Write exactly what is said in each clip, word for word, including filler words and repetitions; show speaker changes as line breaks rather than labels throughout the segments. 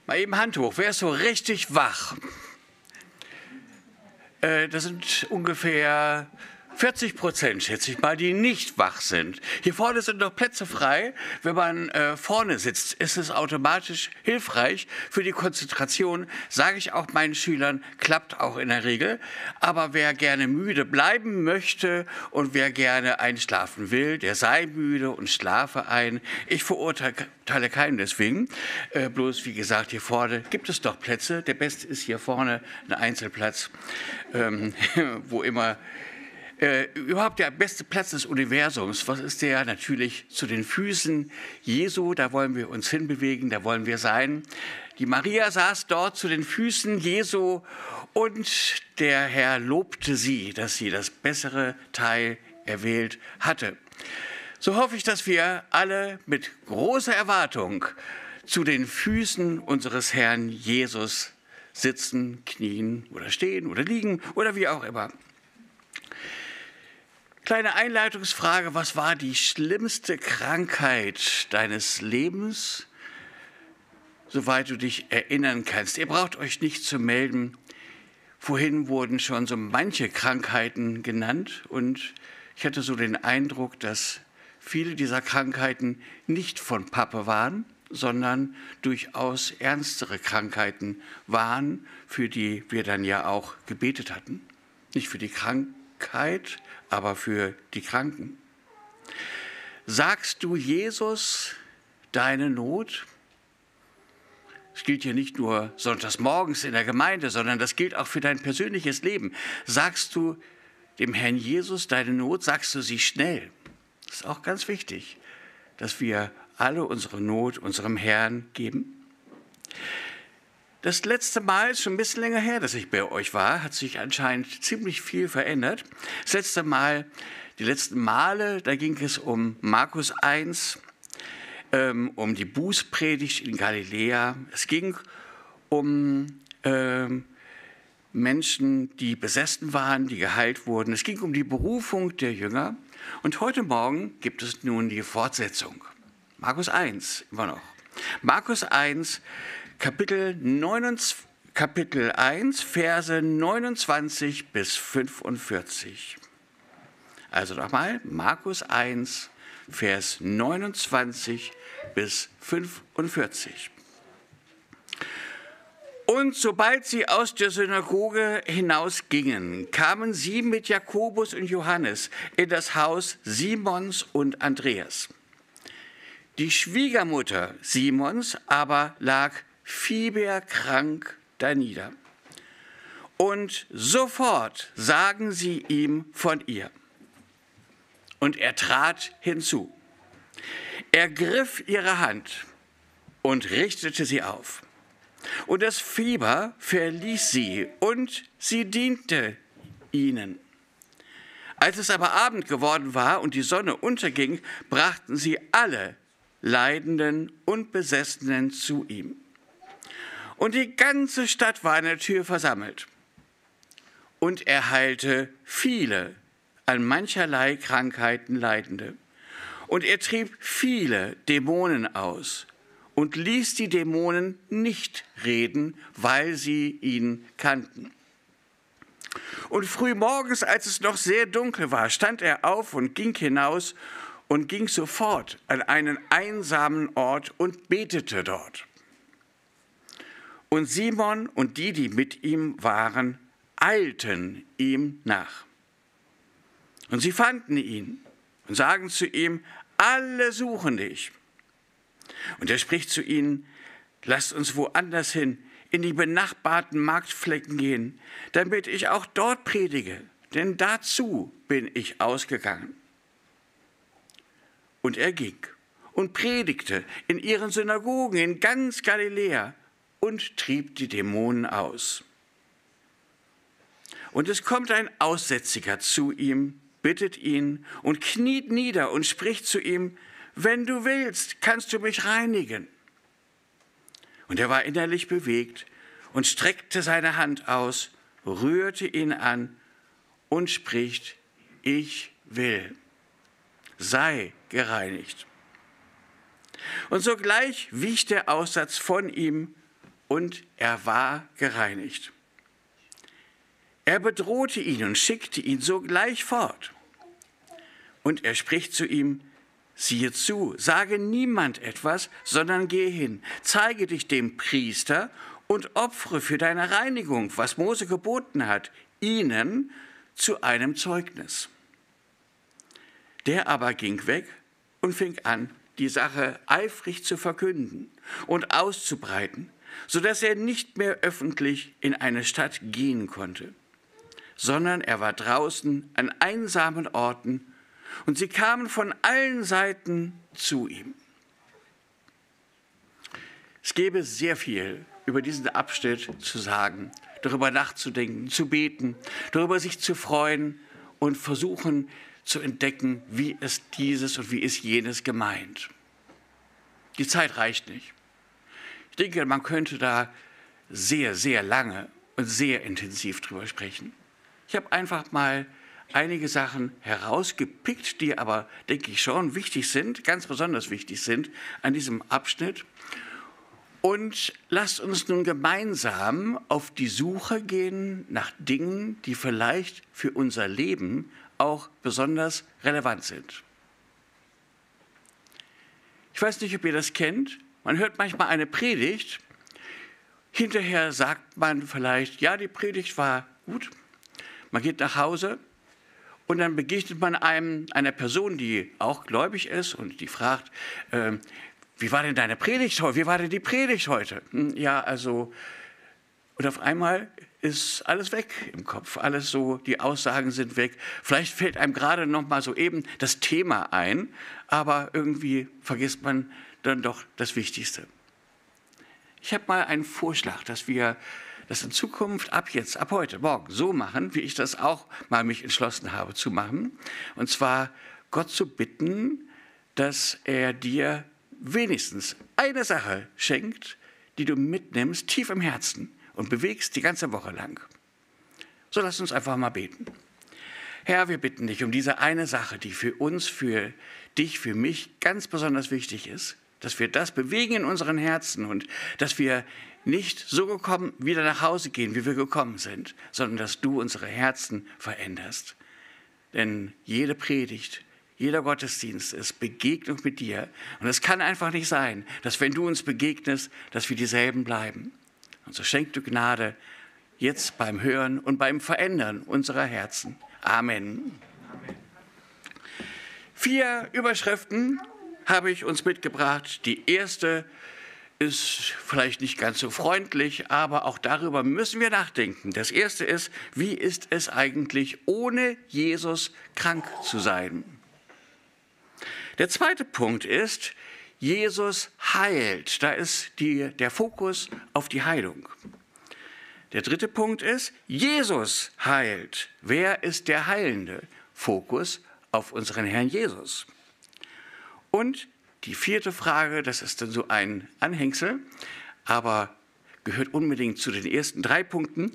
Mal eben Hand hoch, wer ist so richtig wach? Äh, das sind ungefähr vierzig Prozent, schätze ich mal, die nicht wach sind. Hier vorne sind noch Plätze frei. Wenn man äh, vorne sitzt, ist es automatisch hilfreich für die Konzentration. Sage ich auch meinen Schülern, klappt auch in der Regel. Aber wer gerne müde bleiben möchte und wer gerne einschlafen will, der sei müde und schlafe ein. Ich verurteile keinen deswegen. Äh, bloß, wie gesagt, hier vorne gibt es doch Plätze. Der beste ist hier vorne ein Einzelplatz, ähm, wo immer... Äh, überhaupt der beste Platz des Universums, was ist der? Natürlich zu den Füßen Jesu, da wollen wir uns hinbewegen, da wollen wir sein. Die Maria saß dort zu den Füßen Jesu und der Herr lobte sie, dass sie das bessere Teil erwählt hatte. So hoffe ich, dass wir alle mit großer Erwartung zu den Füßen unseres Herrn Jesus sitzen, knien oder stehen oder liegen oder wie auch immer. Kleine Einleitungsfrage, was war die schlimmste Krankheit deines Lebens, soweit du dich erinnern kannst? Ihr braucht euch nicht zu melden. Vorhin wurden schon so manche Krankheiten genannt und ich hatte so den Eindruck, dass viele dieser Krankheiten nicht von Pappe waren, sondern durchaus ernstere Krankheiten waren, für die wir dann ja auch gebetet hatten. Nicht für die Krankheit, aber für die Kranken. Sagst du Jesus deine Not? Das gilt ja nicht nur sonntags morgens in der Gemeinde, sondern das gilt auch für dein persönliches Leben. Sagst du dem Herrn Jesus deine Not, sagst du sie schnell. Das ist auch ganz wichtig, dass wir alle unsere Not unserem Herrn geben. Das letzte Mal ist schon ein bisschen länger her, dass ich bei euch war, hat sich anscheinend ziemlich viel verändert. Das letzte Mal, die letzten Male, da ging es um Markus eins, ähm, um die Bußpredigt in Galiläa. Es ging um ähm, Menschen, die besessen waren, die geheilt wurden. Es ging um die Berufung der Jünger. Und heute Morgen gibt es nun die Fortsetzung. Markus eins, immer noch. Markus eins, Kapitel, neunundzwanzig, Kapitel eins, Verse neunundzwanzig bis fünfundvierzig. Also nochmal, Markus eins, Vers neunundzwanzig bis fünfundvierzig. Und sobald sie aus der Synagoge hinausgingen, kamen sie mit Jakobus und Johannes in das Haus Simons und Andreas. Die Schwiegermutter Simons aber lag fieberkrank danieder. Und sofort sagen sie ihm von ihr. Und er trat hinzu. Er griff ihre Hand und richtete sie auf. Und das Fieber verließ sie und sie diente ihnen. Als es aber Abend geworden war und die Sonne unterging, brachten sie alle Leidenden und Besessenen zu ihm. Und die ganze Stadt war an der Tür versammelt. Und er heilte viele an mancherlei Krankheiten Leidende. Und er trieb viele Dämonen aus und ließ die Dämonen nicht reden, weil sie ihn kannten. Und frühmorgens, als es noch sehr dunkel war, stand er auf und ging hinaus und ging sofort an einen einsamen Ort und betete dort. Und Simon und die, die mit ihm waren, eilten ihm nach. Und sie fanden ihn und sagen zu ihm, alle suchen dich. Und er spricht zu ihnen, lasst uns woanders hin, in die benachbarten Marktflecken gehen, damit ich auch dort predige, denn dazu bin ich ausgegangen. Und er ging und predigte in ihren Synagogen in ganz Galiläa und trieb die Dämonen aus. Und es kommt ein Aussätziger zu ihm, bittet ihn und kniet nieder und spricht zu ihm, wenn du willst, kannst du mich reinigen. Und er war innerlich bewegt und streckte seine Hand aus, rührte ihn an und spricht, ich will, sei gereinigt. Und sogleich wich der Aussatz von ihm und er war gereinigt. Er bedrohte ihn und schickte ihn sogleich fort. Und er spricht zu ihm: Siehe zu, sage niemand etwas, sondern gehe hin, zeige dich dem Priester und opfere für deine Reinigung, was Mose geboten hat, ihnen zu einem Zeugnis. Der aber ging weg und fing an, die Sache eifrig zu verkünden und auszubreiten, sodass er nicht mehr öffentlich in eine Stadt gehen konnte, sondern er war draußen an einsamen Orten, und sie kamen von allen Seiten zu ihm. Es gäbe sehr viel über diesen Abschnitt zu sagen, darüber nachzudenken, zu beten, darüber sich zu freuen und versuchen zu entdecken, wie ist dieses und wie ist jenes gemeint. Die Zeit reicht nicht. Ich denke, man könnte da sehr, sehr lange und sehr intensiv drüber sprechen. Ich habe einfach mal einige Sachen herausgepickt, die aber, denke ich, schon wichtig sind, ganz besonders wichtig sind an diesem Abschnitt. Und lasst uns nun gemeinsam auf die Suche gehen nach Dingen, die vielleicht für unser Leben auch besonders relevant sind. Ich weiß nicht, ob ihr das kennt. Man hört manchmal eine Predigt. Hinterher sagt man vielleicht, ja, die Predigt war gut. Man geht nach Hause und dann begegnet man einem, einer Person, die auch gläubig ist und die fragt, äh, wie war denn deine Predigt heute? Wie war denn die Predigt heute? Hm, ja, also, und auf einmal ist alles weg im Kopf. Alles so, die Aussagen sind weg. Vielleicht fällt einem gerade noch mal so eben das Thema ein, aber irgendwie vergisst man dann doch das Wichtigste. Ich habe mal einen Vorschlag, dass wir das in Zukunft ab jetzt, ab heute, morgen so machen, wie ich das auch mal mich entschlossen habe zu machen. Und zwar Gott zu bitten, dass er dir wenigstens eine Sache schenkt, die du mitnimmst, tief im Herzen und bewegst die ganze Woche lang. So lass uns einfach mal beten. Herr, wir bitten dich um diese eine Sache, die für uns, für dich, für mich ganz besonders wichtig ist, dass wir das bewegen in unseren Herzen und dass wir nicht so gekommen wieder nach Hause gehen, wie wir gekommen sind, sondern dass du unsere Herzen veränderst. Denn jede Predigt, jeder Gottesdienst ist Begegnung mit dir. Und es kann einfach nicht sein, dass wenn du uns begegnest, dass wir dieselben bleiben. Und so schenk du Gnade jetzt beim Hören und beim Verändern unserer Herzen. Amen. Amen. Vier Überschriften habe ich uns mitgebracht. Die erste ist vielleicht nicht ganz so freundlich, aber auch darüber müssen wir nachdenken. Das erste ist, wie ist es eigentlich, ohne Jesus krank zu sein? Der zweite Punkt ist, Jesus heilt. Da ist die, der Fokus auf die Heilung. Der dritte Punkt ist, Jesus heilt. Wer ist der Heilende? Fokus auf unseren Herrn Jesus. Und die vierte Frage, das ist dann so ein Anhängsel, aber gehört unbedingt zu den ersten drei Punkten.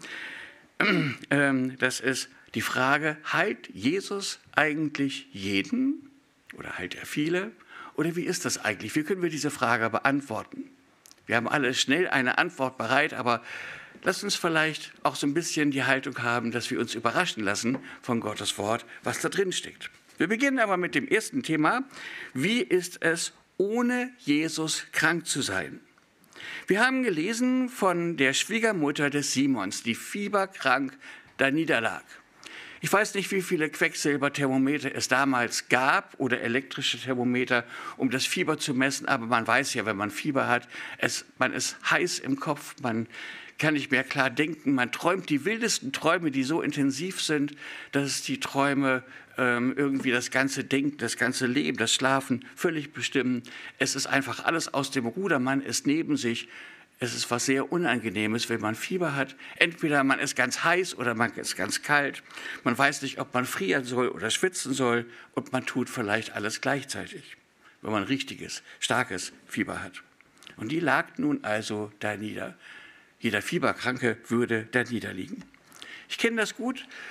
Das ist die Frage, heilt Jesus eigentlich jeden oder heilt er viele? Oder wie ist das eigentlich? Wie können wir diese Frage beantworten? Wir haben alle schnell eine Antwort bereit, aber lasst uns vielleicht auch so ein bisschen die Haltung haben, dass wir uns überraschen lassen von Gottes Wort, was da drin steckt. Wir beginnen aber mit dem ersten Thema. Wie ist es, ohne Jesus krank zu sein? Wir haben gelesen von der Schwiegermutter des Simons, die fieberkrank da niederlag. Ich weiß nicht, wie viele Quecksilberthermometer es damals gab oder elektrische Thermometer, um das Fieber zu messen. Aber man weiß ja, wenn man Fieber hat, es, man ist heiß im Kopf, man kann nicht mehr klar denken. Man träumt die wildesten Träume, die so intensiv sind, dass es die Träume ähm, irgendwie das ganze Denken, das ganze Leben, das Schlafen völlig bestimmen. Es ist einfach alles aus dem Ruder. Man ist neben sich. Es ist was sehr Unangenehmes, wenn man Fieber hat. Entweder man ist ganz heiß oder man ist ganz kalt. Man weiß nicht, ob man frieren soll oder schwitzen soll. Und man tut vielleicht alles gleichzeitig, wenn man richtiges, starkes Fieber hat. Und die lag nun also da nieder. Jeder Fieberkranke würde da niederliegen. Ich kenne das gut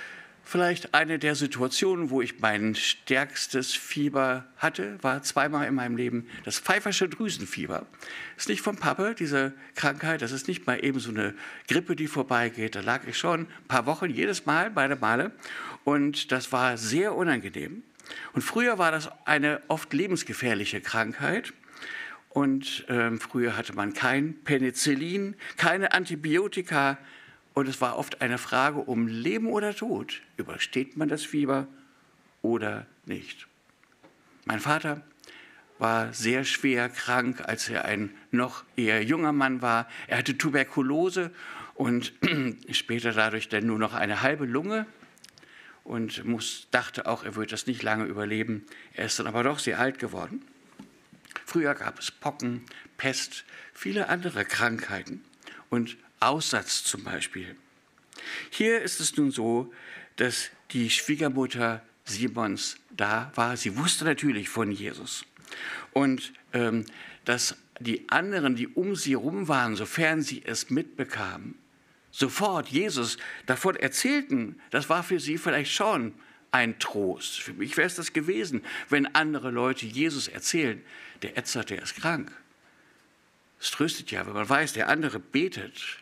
Vielleicht eine der Situationen, wo ich mein stärkstes Fieber hatte, war zweimal in meinem Leben das Pfeiffersche Drüsenfieber. Das ist nicht vom Pappe, diese Krankheit, das ist nicht mal eben so eine Grippe, die vorbeigeht. Da lag ich schon ein paar Wochen, jedes Mal, beide Male. Und das war sehr unangenehm. Und früher war das eine oft lebensgefährliche Krankheit. Und ähm, früher hatte man kein Penicillin, keine Antibiotika. Und es war oft eine Frage um Leben oder Tod. Übersteht man das Fieber oder nicht? Mein Vater war sehr schwer krank, als er ein noch eher junger Mann war. Er hatte Tuberkulose und später dadurch dann nur noch eine halbe Lunge und muss, dachte auch, er würde das nicht lange überleben. Er ist dann aber doch sehr alt geworden. Früher gab es Pocken, Pest, viele andere Krankheiten und Aussatz zum Beispiel. Hier ist es nun so, dass die Schwiegermutter Simons da war. Sie wusste natürlich von Jesus. Und ähm, dass die anderen, die um sie herum waren, sofern sie es mitbekamen, sofort Jesus davon erzählten, das war für sie vielleicht schon ein Trost. Für mich wäre es das gewesen, wenn andere Leute Jesus erzählen, der Edzard, der ist krank. Es tröstet ja, wenn man weiß, der andere betet,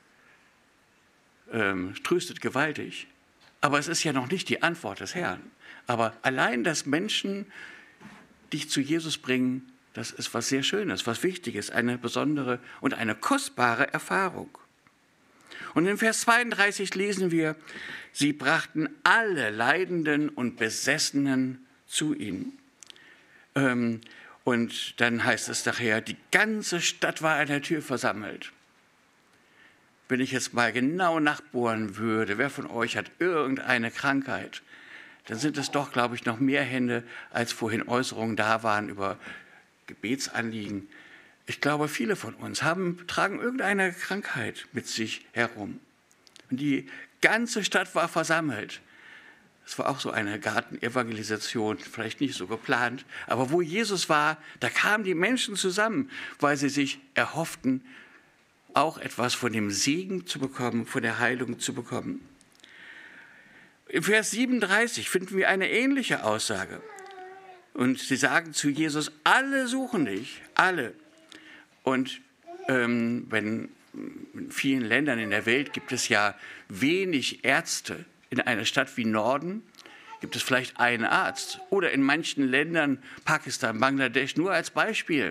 ähm, tröstet gewaltig. Aber es ist ja noch nicht die Antwort des Herrn. Aber allein, dass Menschen dich zu Jesus bringen, das ist was sehr Schönes, was Wichtiges, eine besondere und eine kostbare Erfahrung. Und in Vers zweiunddreißig lesen wir, sie brachten alle Leidenden und Besessenen zu ihnen. Ähm, und dann heißt es nachher, die ganze Stadt war an der Tür versammelt. Wenn ich jetzt mal genau nachbohren würde, wer von euch hat irgendeine Krankheit, dann sind es doch, glaube ich, noch mehr Hände, als vorhin Äußerungen da waren über Gebetsanliegen. Ich glaube, viele von uns haben, tragen irgendeine Krankheit mit sich herum. Und die ganze Stadt war versammelt. Es war auch so eine Gartenevangelisation, vielleicht nicht so geplant. Aber wo Jesus war, da kamen die Menschen zusammen, weil sie sich erhofften, auch etwas von dem Segen zu bekommen, von der Heilung zu bekommen. Im Vers siebenunddreißig finden wir eine ähnliche Aussage. Und sie sagen zu Jesus, alle suchen dich, alle. Und ähm, wenn in vielen Ländern in der Welt gibt es ja wenig Ärzte. In einer Stadt wie Norden gibt es vielleicht einen Arzt. Oder in manchen Ländern, Pakistan, Bangladesch, nur als Beispiel.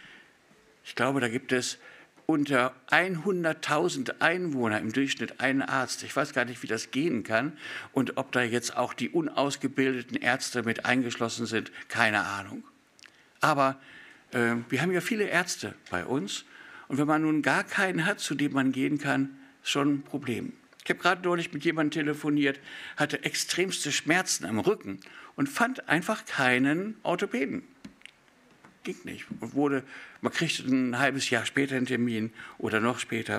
Ich glaube, da gibt es unter hunderttausend Einwohner im Durchschnitt einen Arzt. Ich weiß gar nicht, wie das gehen kann und ob da jetzt auch die unausgebildeten Ärzte mit eingeschlossen sind, keine Ahnung. Aber äh, wir haben ja viele Ärzte bei uns und wenn man nun gar keinen hat, zu dem man gehen kann, ist schon ein Problem. Ich habe gerade neulich mit jemandem telefoniert, hatte extremste Schmerzen am Rücken und fand einfach keinen Orthopäden. Ging nicht. Und wurde, man kriegte ein halbes Jahr später einen Termin oder noch später.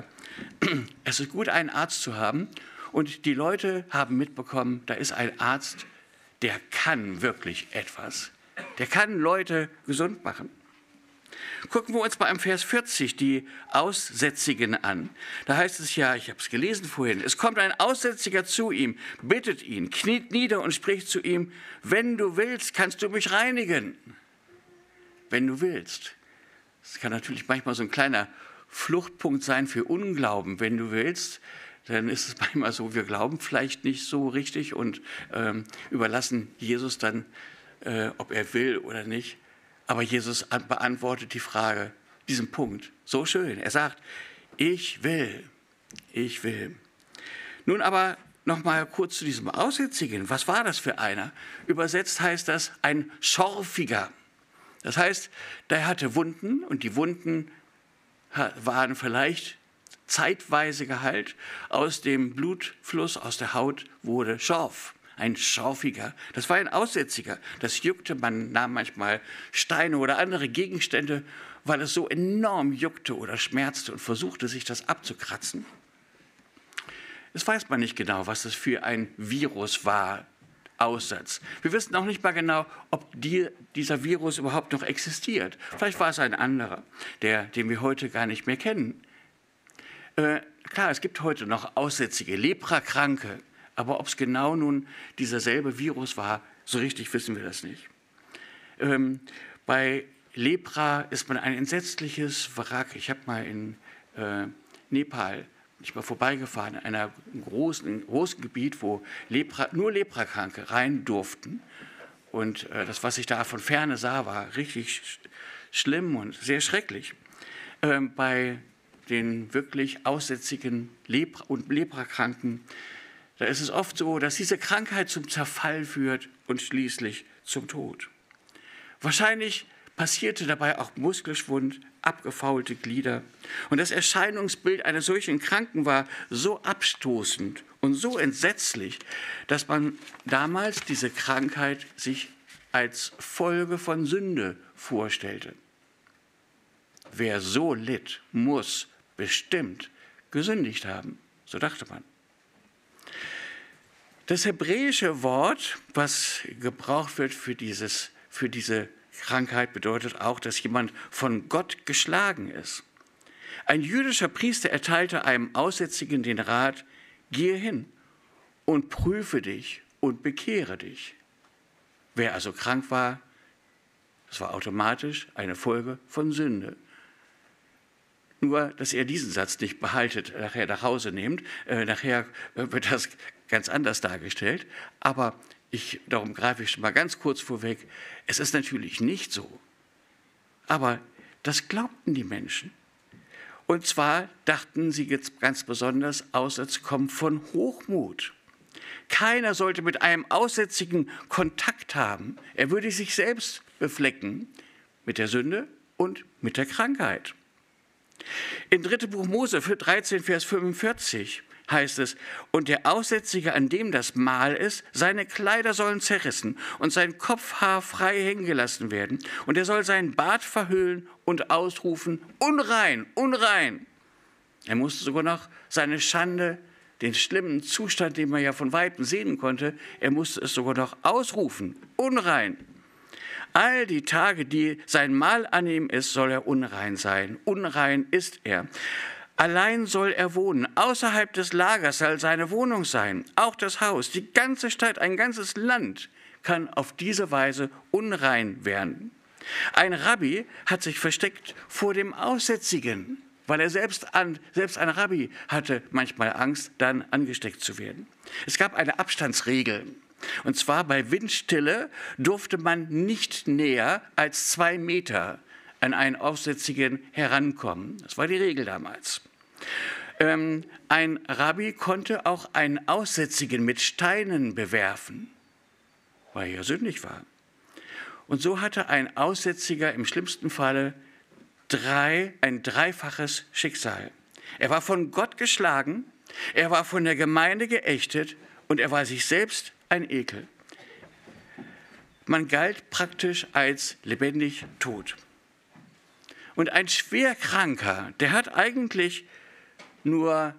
Es ist gut, einen Arzt zu haben. Und die Leute haben mitbekommen, da ist ein Arzt, der kann wirklich etwas. Der kann Leute gesund machen. Gucken wir uns mal im Vers vierzig die Aussätzigen an. Da heißt es ja, ich habe es gelesen vorhin, es kommt ein Aussätziger zu ihm, bittet ihn, kniet nieder und spricht zu ihm, wenn du willst, kannst du mich reinigen. Wenn du willst. Das kann natürlich manchmal so ein kleiner Fluchtpunkt sein für Unglauben. Wenn du willst, dann ist es manchmal so, wir glauben vielleicht nicht so richtig und ähm, überlassen Jesus dann, äh, ob er will oder nicht. Aber Jesus beantwortet die Frage, diesen Punkt, so schön. Er sagt, ich will, ich will. Nun aber noch mal kurz zu diesem Aussätzigen. Was war das für einer? Übersetzt heißt das ein Schorfiger. Das heißt, der hatte Wunden und die Wunden waren vielleicht zeitweise geheilt. Aus dem Blutfluss, aus der Haut wurde Schorf, ein Schorfiger. Das war ein Aussätziger. Das juckte, man nahm manchmal Steine oder andere Gegenstände, weil es so enorm juckte oder schmerzte und versuchte, sich das abzukratzen. Das weiß man nicht genau, was das für ein Virus war. Aussatz. Wir wissen auch nicht mal genau, ob die, dieser Virus überhaupt noch existiert. Vielleicht war es ein anderer, der, den wir heute gar nicht mehr kennen. Äh, klar, es gibt heute noch aussätzige Leprakranke, Aber ob es genau nun dieser selbe Virus war, so richtig wissen wir das nicht. Ähm, bei Lepra ist man ein entsetzliches Wrack. Ich habe mal in äh, Nepal, ich war vorbeigefahren, in einem großen, großen Gebiet, wo Lepra, nur Leprakranke rein durften. Und äh, das, was ich da von Ferne sah, war richtig sch schlimm und sehr schrecklich. Ähm, bei den wirklich aussätzigen Lepra und Leprakranken, da ist es oft so, dass diese Krankheit zum Zerfall führt und schließlich zum Tod. Wahrscheinlich passierte dabei auch Muskelschwund, abgefaulte Glieder. Und das Erscheinungsbild eines solchen Kranken war so abstoßend und so entsetzlich, dass man damals diese Krankheit sich als Folge von Sünde vorstellte. Wer so litt, muss bestimmt gesündigt haben, so dachte man. Das hebräische Wort, was gebraucht wird für, dieses, für diese Krankheit, bedeutet auch, dass jemand von Gott geschlagen ist. Ein jüdischer Priester erteilte einem Aussätzigen den Rat: Gehe hin und prüfe dich und bekehre dich. Wer also krank war, das war automatisch eine Folge von Sünde. Nur, dass ihr diesen Satz nicht behaltet, nachher nach Hause nehmt. Äh, nachher wird das ganz anders dargestellt. Aber ich, darum greife ich schon mal ganz kurz vorweg. Es ist natürlich nicht so. Aber das glaubten die Menschen. Und zwar dachten sie jetzt ganz besonders, Aussätze kommen von Hochmut. Keiner sollte mit einem Aussätzigen Kontakt haben. Er würde sich selbst beflecken mit der Sünde und mit der Krankheit. In drittes Buch Mose dreizehn, Vers fünfundvierzig heißt es: Und der Aussätzige, an dem das Mal ist, seine Kleider sollen zerrissen und sein Kopfhaar frei hängen gelassen werden. Und er soll seinen Bart verhüllen und ausrufen: Unrein, unrein. Er musste sogar noch seine Schande, den schlimmen Zustand, den man ja von Weitem sehen konnte, er musste es sogar noch ausrufen: Unrein. All die Tage, die sein Mahl an ihm ist, soll er unrein sein. Unrein ist er. Allein soll er wohnen. Außerhalb des Lagers soll seine Wohnung sein. Auch das Haus, die ganze Stadt, ein ganzes Land kann auf diese Weise unrein werden. Ein Rabbi hat sich versteckt vor dem Aussätzigen, weil er selbst, an, selbst ein Rabbi hatte manchmal Angst, dann angesteckt zu werden. Es gab eine Abstandsregel. Und zwar bei Windstille durfte man nicht näher als zwei Meter an einen Aussätzigen herankommen. Das war die Regel damals. Ähm, ein Rabbi konnte auch einen Aussätzigen mit Steinen bewerfen, weil er ja sündig war. Und so hatte ein Aussätziger im schlimmsten Falle drei, ein dreifaches Schicksal. Er war von Gott geschlagen, er war von der Gemeinde geächtet und er war sich selbst ein Ekel. Man galt praktisch als lebendig tot. Und ein Schwerkranker, der hat eigentlich nur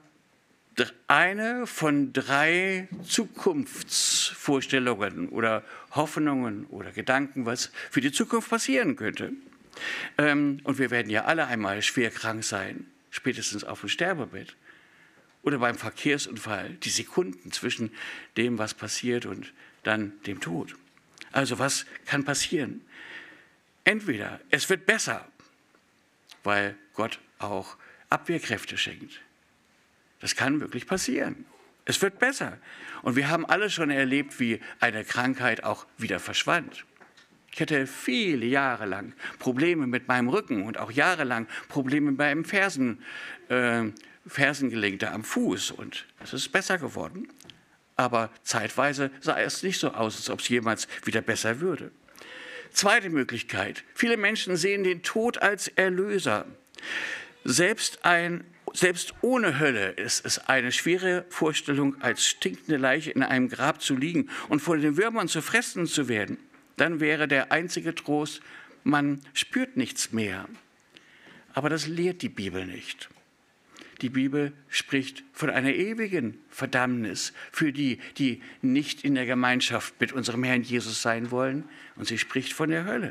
eine von drei Zukunftsvorstellungen oder Hoffnungen oder Gedanken, was für die Zukunft passieren könnte. Und wir werden ja alle einmal schwer krank sein, spätestens auf dem Sterbebett. Oder beim Verkehrsunfall, die Sekunden zwischen dem, was passiert und dann dem Tod. Also was kann passieren? Entweder es wird besser, weil Gott auch Abwehrkräfte schenkt. Das kann wirklich passieren. Es wird besser. Und wir haben alle schon erlebt, wie eine Krankheit auch wieder verschwand. Ich hatte viele Jahre lang Probleme mit meinem Rücken und auch jahrelang Probleme beim Fersen. Äh, Fersengelenk da am Fuß und es ist besser geworden. Aber zeitweise sah es nicht so aus, als ob es jemals wieder besser würde. Zweite Möglichkeit: Viele Menschen sehen den Tod als Erlöser. Selbst, ein, selbst ohne Hölle ist es eine schwere Vorstellung, als stinkende Leiche in einem Grab zu liegen und von den Würmern zu fressen zu werden. Dann wäre der einzige Trost: Man spürt nichts mehr. Aber das lehrt die Bibel nicht. Die Bibel spricht von einer ewigen Verdammnis für die, die nicht in der Gemeinschaft mit unserem Herrn Jesus sein wollen. Und sie spricht von der Hölle.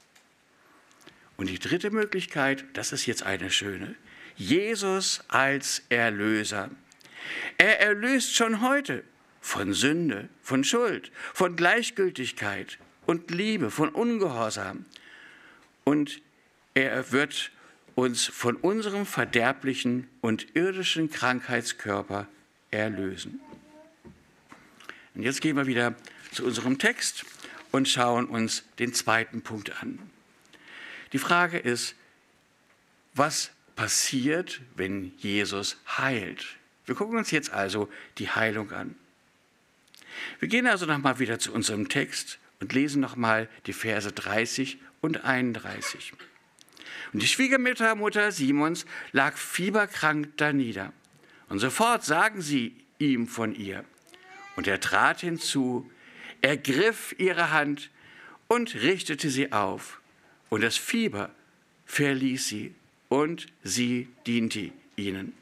Und die dritte Möglichkeit, das ist jetzt eine schöne: Jesus als Erlöser. Er erlöst schon heute. von Sünde, von Schuld, von Gleichgültigkeit und Liebe, von Ungehorsam. Und er wird uns von unserem verderblichen und irdischen Krankheitskörper erlösen. Und jetzt gehen wir wieder zu unserem Text und schauen uns den zweiten Punkt an. Die Frage ist, was passiert, wenn Jesus heilt? Wir gucken uns jetzt also die Heilung an. Wir gehen also nochmal wieder zu unserem Text und lesen nochmal die Verse dreißig und einunddreißig. Und die Schwiegermutter Mutter Simons lag fieberkrank danieder. Und sofort sagen sie ihm von ihr. Und er trat hinzu, ergriff ihre Hand und richtete sie auf. Und das Fieber verließ sie und sie diente ihnen.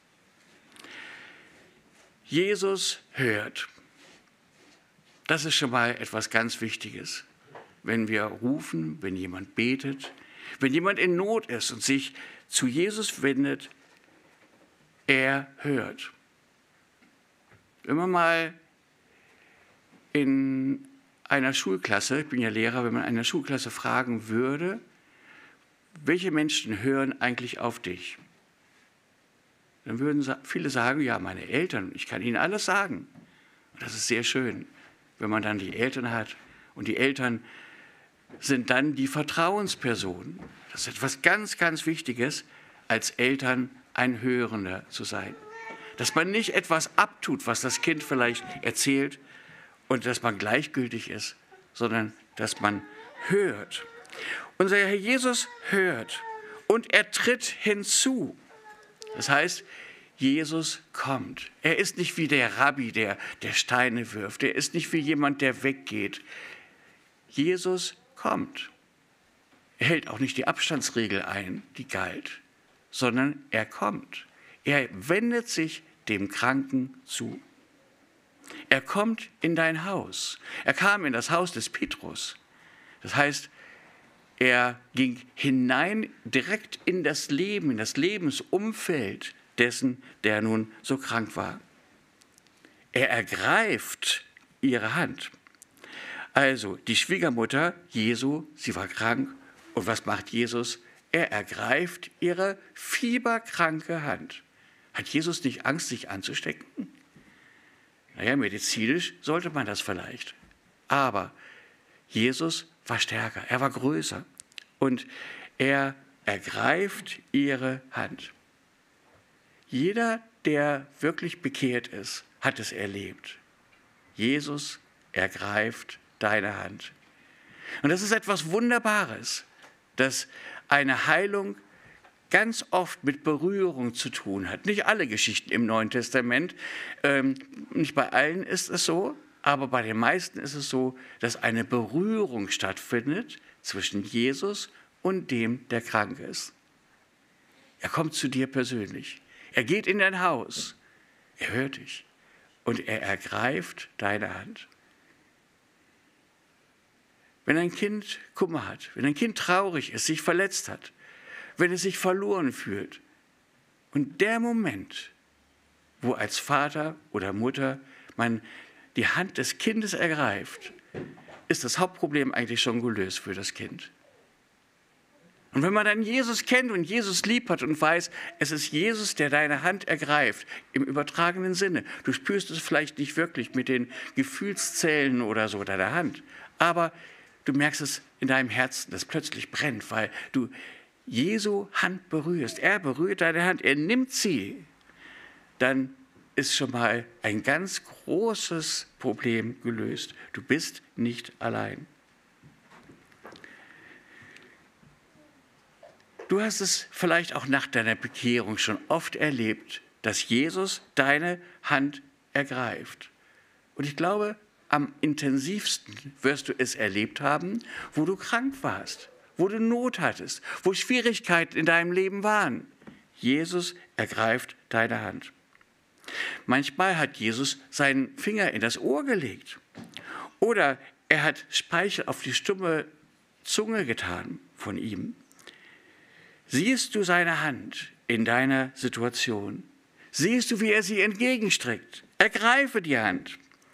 Jesus hört. Das ist schon mal etwas ganz Wichtiges. Wenn wir rufen, wenn jemand betet, wenn jemand in Not ist und sich zu Jesus wendet, er hört. Wenn man mal in einer Schulklasse, ich bin ja Lehrer, wenn man einer Schulklasse fragen würde, welche Menschen hören eigentlich auf dich? Dann würden viele sagen, ja, meine Eltern, ich kann ihnen alles sagen. Und das ist sehr schön, wenn man dann die Eltern hat. Und die Eltern sind dann die Vertrauenspersonen. Das ist etwas ganz, ganz Wichtiges, als Eltern ein Hörender zu sein. Dass man nicht etwas abtut, was das Kind vielleicht erzählt und dass man gleichgültig ist, sondern dass man hört. Unser Herr Jesus hört und er tritt hinzu. Das heißt, Jesus kommt. Er ist nicht wie der Rabbi, der, der Steine wirft. Er ist nicht wie jemand, der weggeht. Jesus kommt. Er hält auch nicht die Abstandsregel ein, die galt, sondern er kommt. Er wendet sich dem Kranken zu. Er kommt in dein Haus. Er kam in das Haus des Petrus. Das heißt, er ging hinein direkt in das Leben, in das Lebensumfeld dessen, der nun so krank war. Er ergreift ihre Hand. Also die Schwiegermutter Jesu, sie war krank. Und was macht Jesus? Er ergreift ihre fieberkranke Hand. Hat Jesus nicht Angst, sich anzustecken? Naja, medizinisch sollte man das vielleicht. Aber Jesus war stärker, er war größer. Und er ergreift ihre Hand. Jeder, der wirklich bekehrt ist, hat es erlebt. Jesus ergreift deine Hand. Und das ist etwas Wunderbares, dass eine Heilung ganz oft mit Berührung zu tun hat. Nicht alle Geschichten im Neuen Testament, ähm, nicht bei allen ist es so, aber bei den meisten ist es so, dass eine Berührung stattfindet zwischen Jesus und dem, der krank ist. Er kommt zu dir persönlich. Er geht in dein Haus. Er hört dich. Und er ergreift deine Hand. Wenn ein Kind Kummer hat, wenn ein Kind traurig ist, sich verletzt hat, wenn es sich verloren fühlt. Und der Moment, wo als Vater oder Mutter man die Hand des Kindes ergreift, ist das Hauptproblem eigentlich schon gelöst für das Kind. Und wenn man dann Jesus kennt und Jesus lieb hat und weiß, es ist Jesus, der deine Hand ergreift, im übertragenen Sinne. Du spürst es vielleicht nicht wirklich mit den Gefühlszellen oder so deiner Hand, aber du merkst es in deinem Herzen, das plötzlich brennt, weil du Jesu Hand berührst. Er berührt deine Hand, er nimmt sie. Dann ist schon mal ein ganz großes Problem gelöst. Du bist nicht allein. Du hast es vielleicht auch nach deiner Bekehrung schon oft erlebt, dass Jesus deine Hand ergreift. Und ich glaube, am intensivsten wirst du es erlebt haben, wo du krank warst, wo du Not hattest, wo Schwierigkeiten in deinem Leben waren. Jesus ergreift deine Hand. Manchmal hat Jesus seinen Finger in das Ohr gelegt oder er hat Speichel auf die stumme Zunge getan von ihm. Siehst du seine Hand in deiner Situation? Siehst du, wie er sie entgegenstreckt? Ergreife die Hand.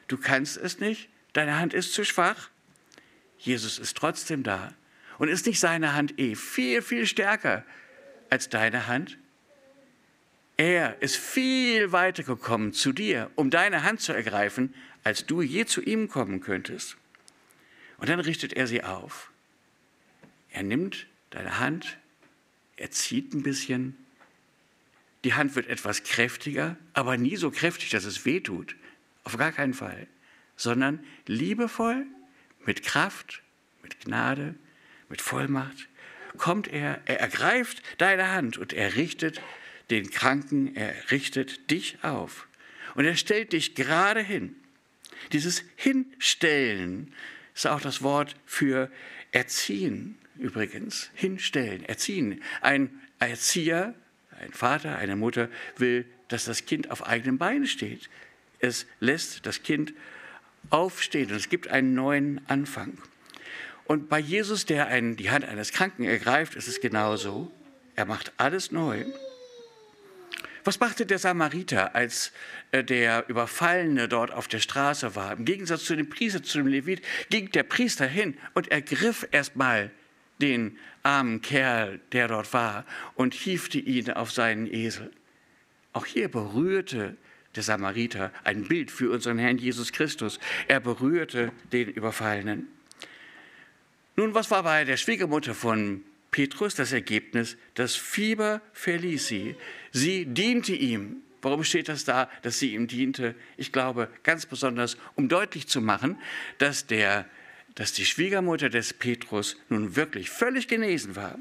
du kannst es nicht, deine Hand ist zu schwach. Jesus ist trotzdem da. Und ist nicht seine Hand eh viel, viel stärker als deine Hand? Er ist viel weiter gekommen zu dir, um deine Hand zu ergreifen, als du je zu ihm kommen könntest. Und dann richtet er sie auf. Er nimmt deine Hand, er zieht ein bisschen. Die Hand wird etwas kräftiger, aber nie so kräftig, dass es weh tut. Auf gar keinen Fall. Sondern liebevoll, mit Kraft, mit Gnade, mit Vollmacht, kommt er, er ergreift deine Hand und er richtet den Kranken, er richtet dich auf. Und er stellt dich gerade hin. Dieses Hinstellen ist auch das Wort für erziehen übrigens. Hinstellen, erziehen. Ein Erzieher, ein Vater, eine Mutter will, dass das Kind auf eigenen Beinen steht. Es lässt das Kind aufstehen und es gibt einen neuen Anfang. Und bei Jesus, der einen, die Hand eines Kranken ergreift, ist es genauso. Er macht alles neu. Was machte der Samariter, als der Überfallene dort auf der Straße war? Im Gegensatz zu dem Priester, zu dem Levit, ging der Priester hin und ergriff erstmal den armen Kerl, der dort war, und hiefte ihn auf seinen Esel. Auch hier berührte der Samariter ein Bild für unseren Herrn Jesus Christus. Er berührte den Überfallenen. Nun, was war bei der Schwiegermutter von Petrus das Ergebnis? Das Fieber verließ sie. Sie diente ihm. Warum steht das da, dass sie ihm diente? Ich glaube, ganz besonders, um deutlich zu machen, dass, der, dass die Schwiegermutter des Petrus nun wirklich völlig genesen war.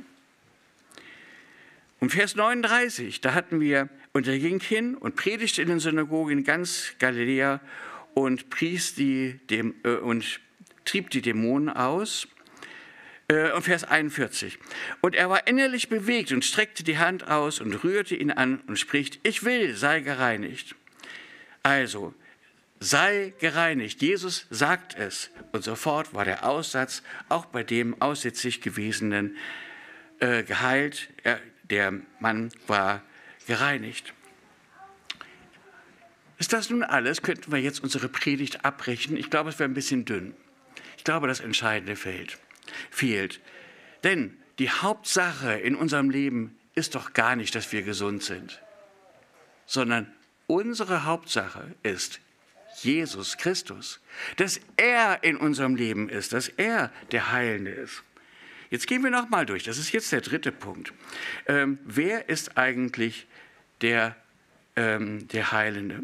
Um Vers neununddreißig, da hatten wir, und er ging hin und predigte in den Synagogen in ganz Galiläa und pries die, dem, äh, und trieb die Dämonen aus. Und Vers einundvierzig. Und er war innerlich bewegt und streckte die Hand aus und rührte ihn an und spricht, ich will, sei gereinigt. Also, sei gereinigt. Jesus sagt es. Und sofort war der Aussatz auch bei dem aussätzlich gewesenen äh, geheilt. Er, der Mann war gereinigt. Ist das nun alles? Könnten wir jetzt unsere Predigt abbrechen? Ich glaube, es wäre ein bisschen dünn. Ich glaube, das Entscheidende fehlt. fehlt. Denn die Hauptsache in unserem Leben ist doch gar nicht, dass wir gesund sind, sondern unsere Hauptsache ist Jesus Christus, dass er in unserem Leben ist, dass er der Heilende ist. Jetzt gehen wir nochmal durch, das ist jetzt der dritte Punkt. Ähm, wer ist eigentlich der, ähm, der Heilende?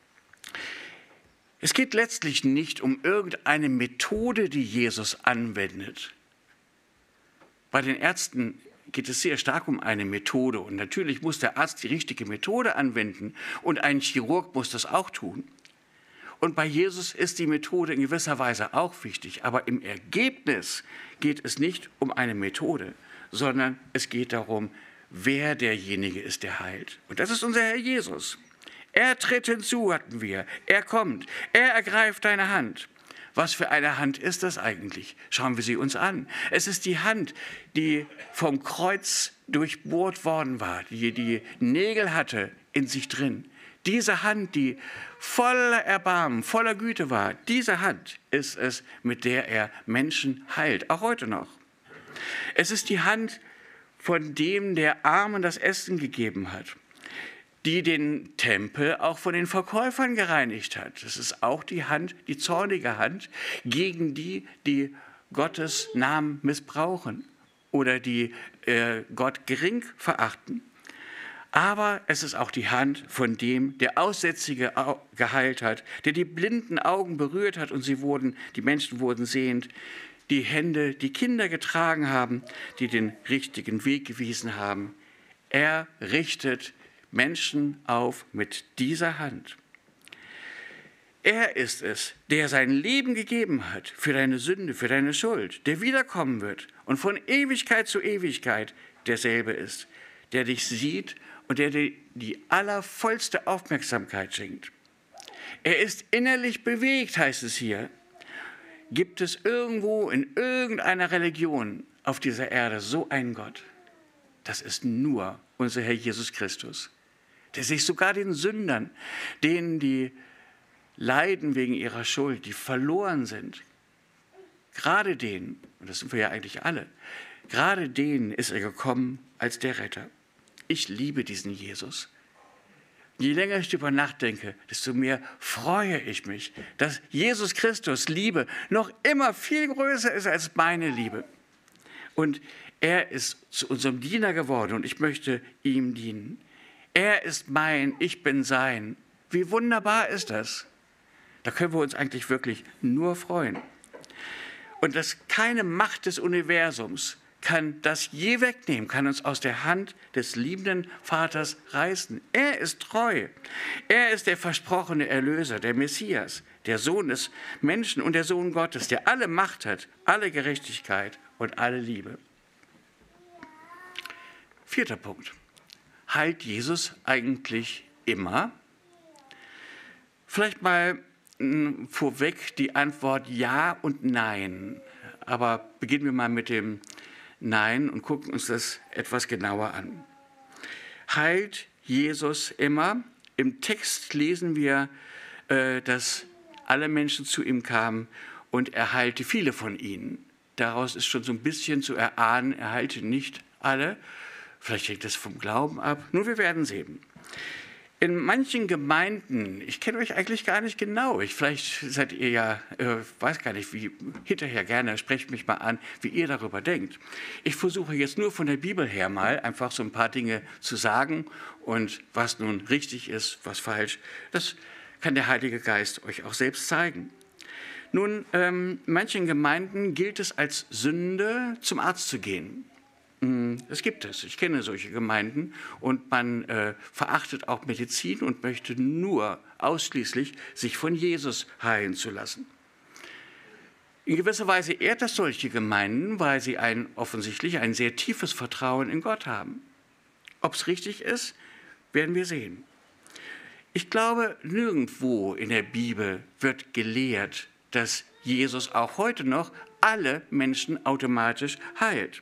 Es geht letztlich nicht um irgendeine Methode, die Jesus anwendet. Bei den Ärzten geht es sehr stark um eine Methode. Und natürlich muss der Arzt die richtige Methode anwenden und ein Chirurg muss das auch tun. Und bei Jesus ist die Methode in gewisser Weise auch wichtig. Aber im Ergebnis geht es nicht um eine Methode, sondern es geht darum, wer derjenige ist, der heilt. Und das ist unser Herr Jesus. Er tritt hinzu, hatten wir. Er kommt. Er ergreift deine Hand. Was für eine Hand ist das eigentlich? Schauen wir sie uns an. Es ist die Hand, die vom Kreuz durchbohrt worden war, die die Nägel hatte in sich drin. Diese Hand, die voller Erbarmen, voller Güte war, diese Hand ist es, mit der er Menschen heilt, auch heute noch. Es ist die Hand, von dem der Armen das Essen gegeben hat, die den Tempel auch von den Verkäufern gereinigt hat. Das ist auch die Hand, die zornige Hand, gegen die, die Gottes Namen missbrauchen oder die äh, Gott gering verachten. Aber es ist auch die Hand von dem, der Aussätzige geheilt hat, der die blinden Augen berührt hat und sie wurden, die Menschen wurden sehend, die Hände, die Kinder getragen haben, die den richtigen Weg gewiesen haben. Er richtet Menschen auf mit dieser Hand. Er ist es, der sein Leben gegeben hat für deine Sünde, für deine Schuld, der wiederkommen wird und von Ewigkeit zu Ewigkeit derselbe ist, der dich sieht und der dir die allervollste Aufmerksamkeit schenkt. Er ist innerlich bewegt, heißt es hier. Gibt es irgendwo in irgendeiner Religion auf dieser Erde so einen Gott? Das ist nur unser Herr Jesus Christus, der sich sogar den Sündern, denen die leiden wegen ihrer Schuld, die verloren sind. Gerade denen, und das sind wir ja eigentlich alle, gerade denen ist er gekommen als der Retter. Ich liebe diesen Jesus. Je länger ich darüber nachdenke, desto mehr freue ich mich, dass Jesus Christus Liebe noch immer viel größer ist als meine Liebe. Und er ist zu unserem Diener geworden und ich möchte ihm dienen. Er ist mein, ich bin sein. Wie wunderbar ist das? Da können wir uns eigentlich wirklich nur freuen. Und dass keine Macht des Universums kann das je wegnehmen, kann uns aus der Hand des liebenden Vaters reißen. Er ist treu. Er ist der versprochene Erlöser, der Messias, der Sohn des Menschen und der Sohn Gottes, der alle Macht hat, alle Gerechtigkeit und alle Liebe. Vierter Punkt. Heilt Jesus eigentlich immer? Vielleicht mal mh, vorweg die Antwort ja und nein. Aber beginnen wir mal mit dem Nein und gucken uns das etwas genauer an. Heilt Jesus immer? Im Text lesen wir, äh, dass alle Menschen zu ihm kamen und er heilte viele von ihnen. Daraus ist schon so ein bisschen zu erahnen, er heilte nicht alle. Vielleicht hängt das vom Glauben ab. Nun, wir werden sehen. In manchen Gemeinden, ich kenne euch eigentlich gar nicht genau, ich, vielleicht seid ihr ja, äh, weiß gar nicht, wie, hinterher gerne, sprecht mich mal an, wie ihr darüber denkt. Ich versuche jetzt nur von der Bibel her mal einfach so ein paar Dinge zu sagen und was nun richtig ist, was falsch, das kann der Heilige Geist euch auch selbst zeigen. Nun, ähm, in manchen Gemeinden gilt es als Sünde, zum Arzt zu gehen. Es gibt es, ich kenne solche Gemeinden und man äh, verachtet auch Medizin und möchte nur ausschließlich sich von Jesus heilen zu lassen. In gewisser Weise ehrt das solche Gemeinden, weil sie ein, offensichtlich ein sehr tiefes Vertrauen in Gott haben. Ob es richtig ist, werden wir sehen. Ich glaube, nirgendwo in der Bibel wird gelehrt, dass Jesus auch heute noch alle Menschen automatisch heilt.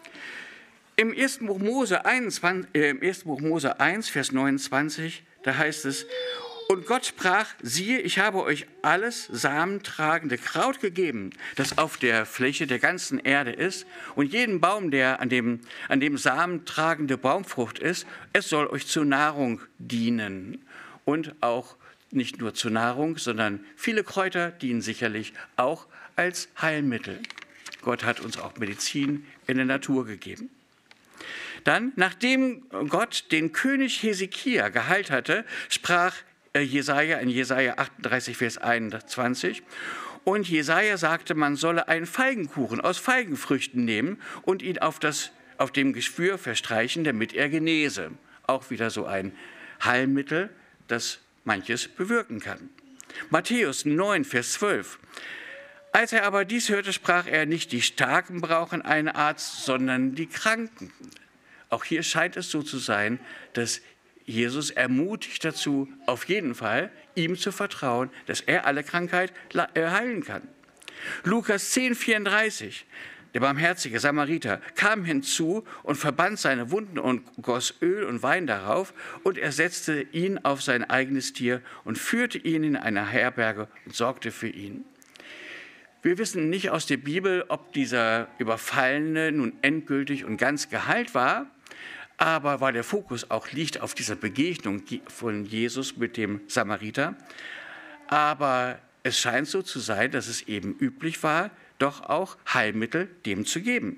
Im ersten Buch Mose, einundzwanzig, äh, im ersten Buch Mose eins, Vers neunundzwanzig, da heißt es, und Gott sprach, siehe, ich habe euch alles samentragende Kraut gegeben, das auf der Fläche der ganzen Erde ist, und jeden Baum, der an dem, an dem samentragende Baumfrucht ist, es soll euch zur Nahrung dienen. Und auch nicht nur zur Nahrung, sondern viele Kräuter dienen sicherlich auch als Heilmittel. Gott hat uns auch Medizin in der Natur gegeben. Dann, nachdem Gott den König Hesekia geheilt hatte, sprach Jesaja in Jesaja achtunddreißig, Vers einundzwanzig, und Jesaja sagte, man solle einen Feigenkuchen aus Feigenfrüchten nehmen und ihn auf, das, auf dem Geschwür verstreichen, damit er genese. Auch wieder so ein Heilmittel, das manches bewirken kann. Matthäus neun, Vers zwölf. Als er aber dies hörte, sprach er, nicht die Starken brauchen einen Arzt, sondern die Kranken. Auch hier scheint es so zu sein, dass Jesus ermutigt dazu, auf jeden Fall ihm zu vertrauen, dass er alle Krankheit heilen kann. Lukas zehn, vierunddreißig. Der barmherzige Samariter kam hinzu und verband seine Wunden und goss Öl und Wein darauf, und er setzte ihn auf sein eigenes Tier und führte ihn in eine Herberge und sorgte für ihn. Wir wissen nicht aus der Bibel, ob dieser Überfallene nun endgültig und ganz geheilt war, aber weil der Fokus auch liegt auf dieser Begegnung von Jesus mit dem Samariter. Aber es scheint so zu sein, dass es eben üblich war, doch auch Heilmittel dem zu geben.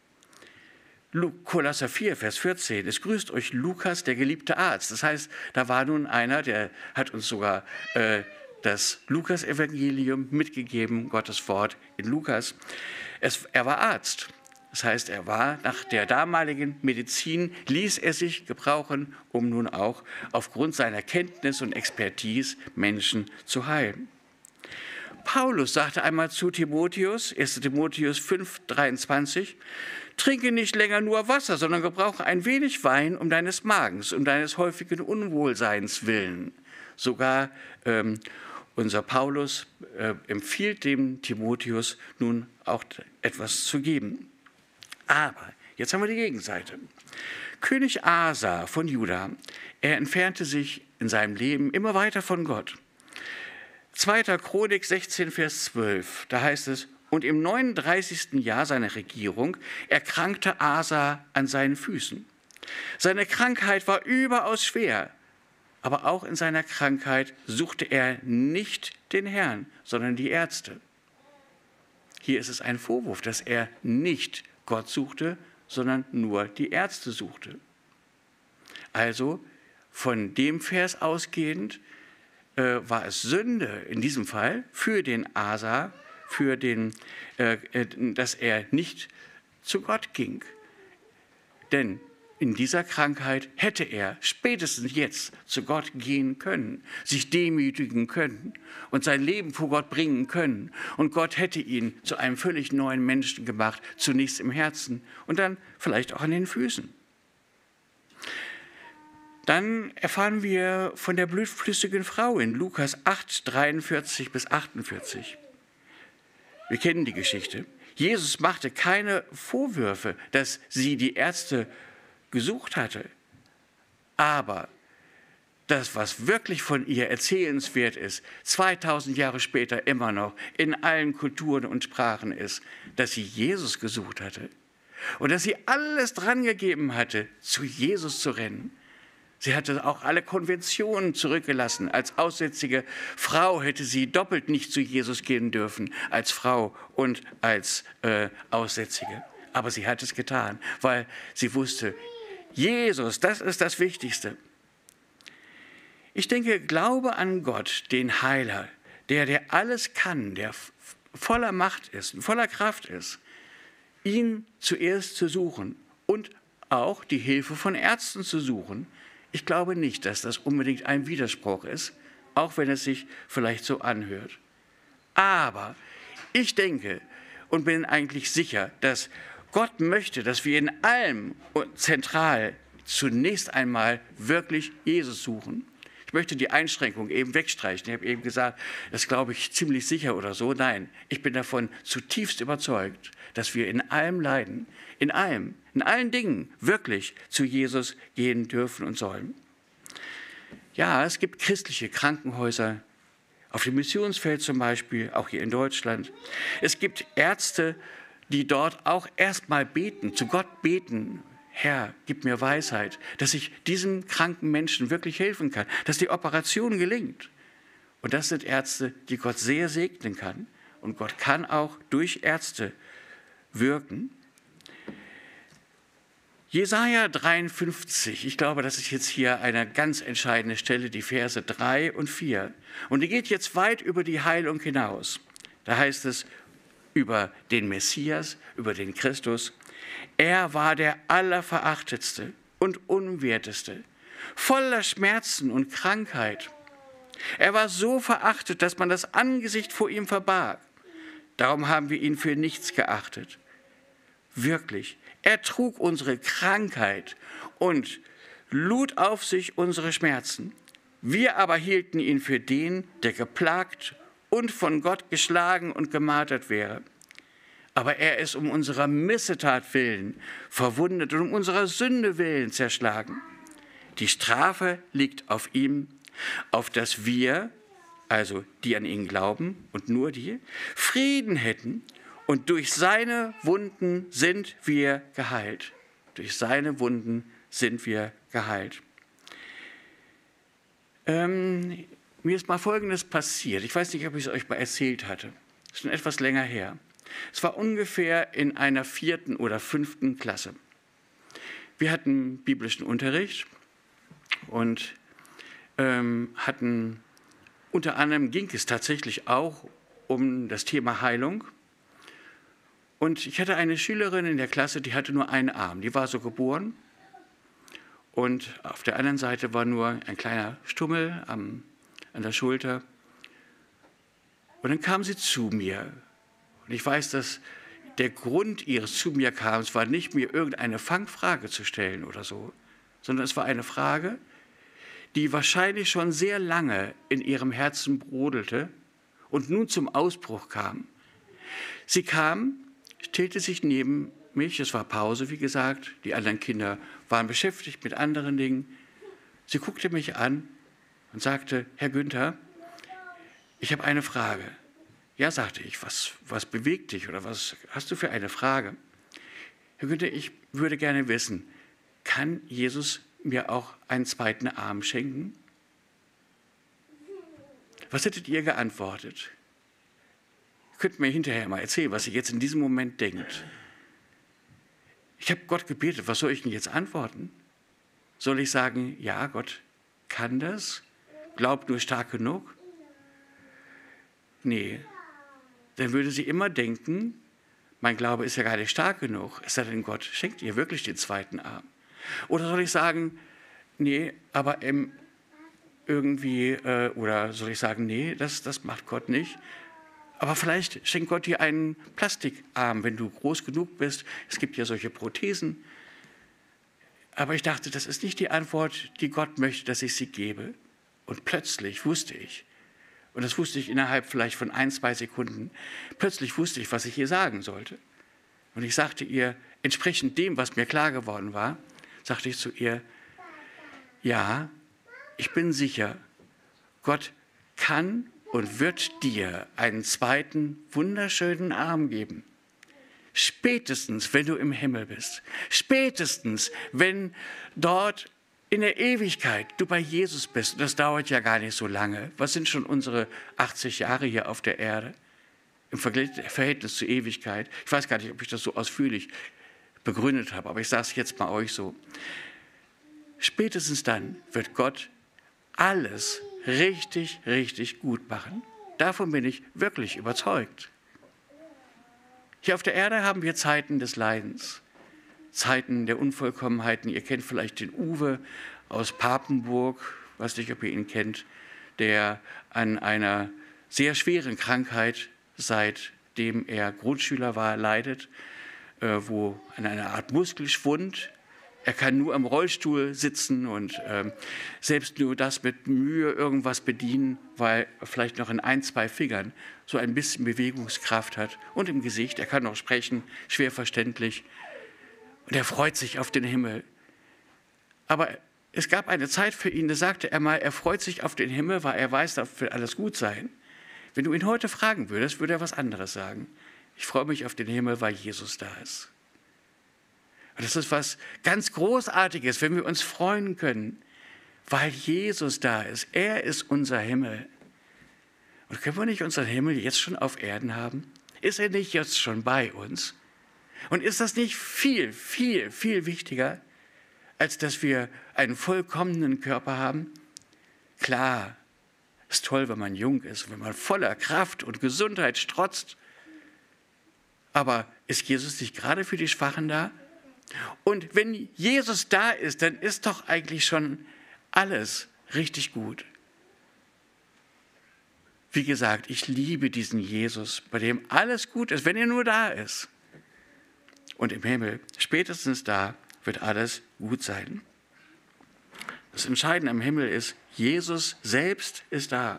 Kolosser vier, Vers vierzehn, es grüßt euch Lukas, der geliebte Arzt. Das heißt, da war nun einer, der hat uns sogar äh, das Lukas-Evangelium mitgegeben, Gottes Wort in Lukas. Es, er war Arzt. Das heißt, er war nach der damaligen Medizin, ließ er sich gebrauchen, um nun auch aufgrund seiner Kenntnis und Expertise Menschen zu heilen. Paulus sagte einmal zu Timotheus, erster Timotheus fünf, dreiundzwanzig, trinke nicht länger nur Wasser, sondern gebrauche ein wenig Wein um deines Magens, um deines häufigen Unwohlseins willen. Sogar ähm, unser Paulus äh, empfiehlt dem Timotheus nun auch etwas zu geben. Aber jetzt haben wir die Gegenseite. König Asa von Juda, er entfernte sich in seinem Leben immer weiter von Gott. zweiter. Chronik sechzehn, Vers zwölf, da heißt es, und im neununddreißigsten Jahr seiner Regierung erkrankte Asa an seinen Füßen. Seine Krankheit war überaus schwer, aber auch in seiner Krankheit suchte er nicht den Herrn, sondern die Ärzte. Hier ist es ein Vorwurf, dass er nicht Gott suchte, sondern nur die Ärzte suchte. Also von dem Vers ausgehend äh, war es Sünde in diesem Fall für den Asa, für den, äh, dass er nicht zu Gott ging. Denn in dieser Krankheit hätte er spätestens jetzt zu Gott gehen können, sich demütigen können und sein Leben vor Gott bringen können. Und Gott hätte ihn zu einem völlig neuen Menschen gemacht, zunächst im Herzen und dann vielleicht auch an den Füßen. Dann erfahren wir von der blutflüssigen Frau in Lukas acht, dreiundvierzig bis achtundvierzig. Wir kennen die Geschichte. Jesus machte keine Vorwürfe, dass sie die Ärzte gesucht hatte. Aber das, was wirklich von ihr erzählenswert ist, zweitausend Jahre später immer noch in allen Kulturen und Sprachen ist, dass sie Jesus gesucht hatte und dass sie alles dran gegeben hatte, zu Jesus zu rennen. Sie hatte auch alle Konventionen zurückgelassen. Als aussätzige Frau hätte sie doppelt nicht zu Jesus gehen dürfen, als Frau und als äh, Aussätzige. Aber sie hat es getan, weil sie wusste, Jesus, das ist das Wichtigste. Ich denke, Glaube an Gott, den Heiler, der, der alles kann, der voller Macht ist, voller Kraft ist, ihn zuerst zu suchen und auch die Hilfe von Ärzten zu suchen. Ich glaube nicht, dass das unbedingt ein Widerspruch ist, auch wenn es sich vielleicht so anhört. Aber ich denke und bin eigentlich sicher, dass Gott möchte, dass wir in allem zentral zunächst einmal wirklich Jesus suchen. Ich möchte die Einschränkung eben wegstreichen. Ich habe eben gesagt, das glaube ich ziemlich sicher oder so. Nein, ich bin davon zutiefst überzeugt, dass wir in allem Leiden, in allem, in allen Dingen wirklich zu Jesus gehen dürfen und sollen. Ja, es gibt christliche Krankenhäuser, auf dem Missionsfeld zum Beispiel, auch hier in Deutschland. Es gibt Ärzte, die dort auch erstmal beten, zu Gott beten. Herr, gib mir Weisheit, dass ich diesem kranken Menschen wirklich helfen kann, dass die Operation gelingt. Und das sind Ärzte, die Gott sehr segnen kann. Und Gott kann auch durch Ärzte wirken. Jesaja dreiundfünfzig, ich glaube, das ist jetzt hier eine ganz entscheidende Stelle, die Verse drei und vier. Und die geht jetzt weit über die Heilung hinaus. Da heißt es über den Messias, über den Christus: Er war der Allerverachtetste und Unwerteste, voller Schmerzen und Krankheit. Er war so verachtet, dass man das Angesicht vor ihm verbarg. Darum haben wir ihn für nichts geachtet. Wirklich, er trug unsere Krankheit und lud auf sich unsere Schmerzen. Wir aber hielten ihn für den, der geplagt und von Gott geschlagen und gemartert wäre. Aber er ist um unserer Missetat willen verwundet und um unserer Sünde willen zerschlagen. Die Strafe liegt auf ihm, auf dass wir, also die an ihn glauben und nur die, Frieden hätten, und durch seine Wunden sind wir geheilt. Durch seine Wunden sind wir geheilt. Ähm, mir ist mal Folgendes passiert. Ich weiß nicht, ob ich es euch mal erzählt hatte. Das ist schon etwas länger her. Es war ungefähr in einer vierten oder fünften Klasse. Wir hatten biblischen Unterricht und ähm, hatten, unter anderem ging es tatsächlich auch um das Thema Heilung. Und ich hatte eine Schülerin in der Klasse, die hatte nur einen Arm. Die war so geboren. Und auf der anderen Seite war nur ein kleiner Stummel am, an der Schulter. Und dann kam sie zu mir. Und ich weiß, dass der Grund ihres zu mir Kamens war nicht, mir irgendeine Fangfrage zu stellen oder so, sondern es war eine Frage, die wahrscheinlich schon sehr lange in ihrem Herzen brodelte und nun zum Ausbruch kam. Sie kam, stellte sich neben mich, es war Pause, wie gesagt, die anderen Kinder waren beschäftigt mit anderen Dingen. Sie guckte mich an und sagte: Herr Günther, ich habe eine Frage. Ja, sagte ich, was, was bewegt dich oder was hast du für eine Frage? Herr Günther, ich würde gerne wissen, kann Jesus mir auch einen zweiten Arm schenken? Was hättet ihr geantwortet? Ihr könnt mir hinterher mal erzählen, was ihr jetzt in diesem Moment denkt. Ich habe Gott gebetet, was soll ich denn jetzt antworten? Soll ich sagen, ja, Gott kann das? Glaubt nur stark genug? Nee, dann würde sie immer denken, mein Glaube ist ja gar nicht stark genug. Es sei denn, Gott schenkt ihr wirklich den zweiten Arm. Oder soll ich sagen, nee, aber ähm, irgendwie, äh, oder soll ich sagen, nee, das, das macht Gott nicht. Aber vielleicht schenkt Gott dir einen Plastikarm, wenn du groß genug bist. Es gibt ja solche Prothesen. Aber ich dachte, das ist nicht die Antwort, die Gott möchte, dass ich sie gebe. Und plötzlich wusste ich, und das wusste ich innerhalb vielleicht von ein, zwei Sekunden, plötzlich wusste ich, was ich ihr sagen sollte. Und ich sagte ihr, entsprechend dem, was mir klar geworden war, sagte ich zu ihr, ja, ich bin sicher, Gott kann und wird dir einen zweiten wunderschönen Arm geben. Spätestens, wenn du im Himmel bist. Spätestens, wenn dort in der Ewigkeit du bei Jesus bist. Und das dauert ja gar nicht so lange. Was sind schon unsere achtzig Jahre hier auf der Erde? Im Verhältnis zur Ewigkeit. Ich weiß gar nicht, ob ich das so ausführlich begründet habe, aber ich sage es jetzt mal euch so. Spätestens dann wird Gott alles richtig, richtig gut machen. Davon bin ich wirklich überzeugt. Hier auf der Erde haben wir Zeiten des Leidens, Zeiten der Unvollkommenheiten. Ihr kennt vielleicht den Uwe aus Papenburg, weiß nicht, ob ihr ihn kennt, der an einer sehr schweren Krankheit, seitdem er Grundschüler war, leidet, äh, wo an einer Art Muskelschwund. Er kann nur am Rollstuhl sitzen und ähm, selbst nur das mit Mühe irgendwas bedienen, weil er vielleicht noch in ein, zwei Fingern so ein bisschen Bewegungskraft hat. Und im Gesicht, er kann auch sprechen, schwer verständlich. Und er freut sich auf den Himmel. Aber es gab eine Zeit für ihn, da sagte er mal, er freut sich auf den Himmel, weil er weiß, da wird alles gut sein. Wenn du ihn heute fragen würdest, würde er was anderes sagen. Ich freue mich auf den Himmel, weil Jesus da ist. Und das ist was ganz Großartiges, wenn wir uns freuen können, weil Jesus da ist. Er ist unser Himmel. Und können wir nicht unseren Himmel jetzt schon auf Erden haben? Ist er nicht jetzt schon bei uns? Und ist das nicht viel, viel, viel wichtiger, als dass wir einen vollkommenen Körper haben? Klar, ist toll, wenn man jung ist, wenn man voller Kraft und Gesundheit strotzt. Aber ist Jesus nicht gerade für die Schwachen da? Und wenn Jesus da ist, dann ist doch eigentlich schon alles richtig gut. Wie gesagt, ich liebe diesen Jesus, bei dem alles gut ist, wenn er nur da ist. Und im Himmel, spätestens da, wird alles gut sein. Das Entscheidende am Himmel ist, Jesus selbst ist da.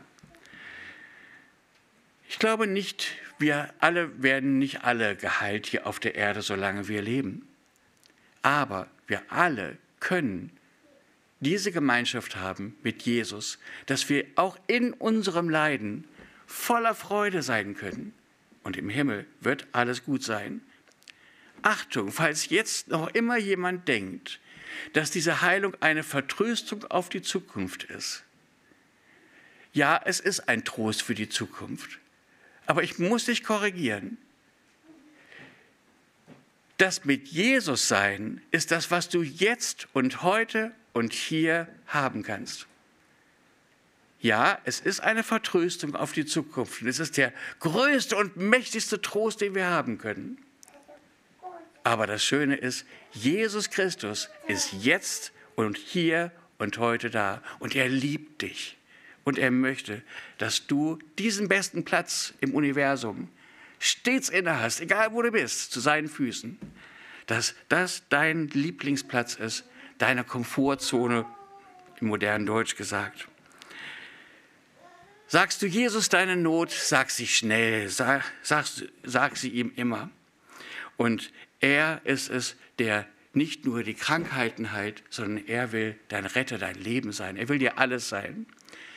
Ich glaube nicht, wir alle werden nicht alle geheilt hier auf der Erde, solange wir leben. Aber wir alle können diese Gemeinschaft haben mit Jesus, dass wir auch in unserem Leiden voller Freude sein können. Und im Himmel wird alles gut sein. Achtung, falls jetzt noch immer jemand denkt, dass diese Heilung eine Vertröstung auf die Zukunft ist. Ja, es ist ein Trost für die Zukunft. Aber ich muss dich korrigieren. Das mit Jesus sein ist das, was du jetzt und heute und hier haben kannst. Ja, es ist eine Vertröstung auf die Zukunft. Und es ist der größte und mächtigste Trost, den wir haben können. Aber das Schöne ist, Jesus Christus ist jetzt und hier und heute da. Und er liebt dich. Und er möchte, dass du diesen besten Platz im Universum stets inne hast, egal wo du bist, zu seinen Füßen. Dass das dein Lieblingsplatz ist, deine Komfortzone, im modernen Deutsch gesagt. Sagst du Jesus deine Not, sag sie schnell, sag, sag, sag sie ihm immer. Und er ist es, der nicht nur die Krankheiten heilt, sondern er will dein Retter, dein Leben sein. Er will dir alles sein.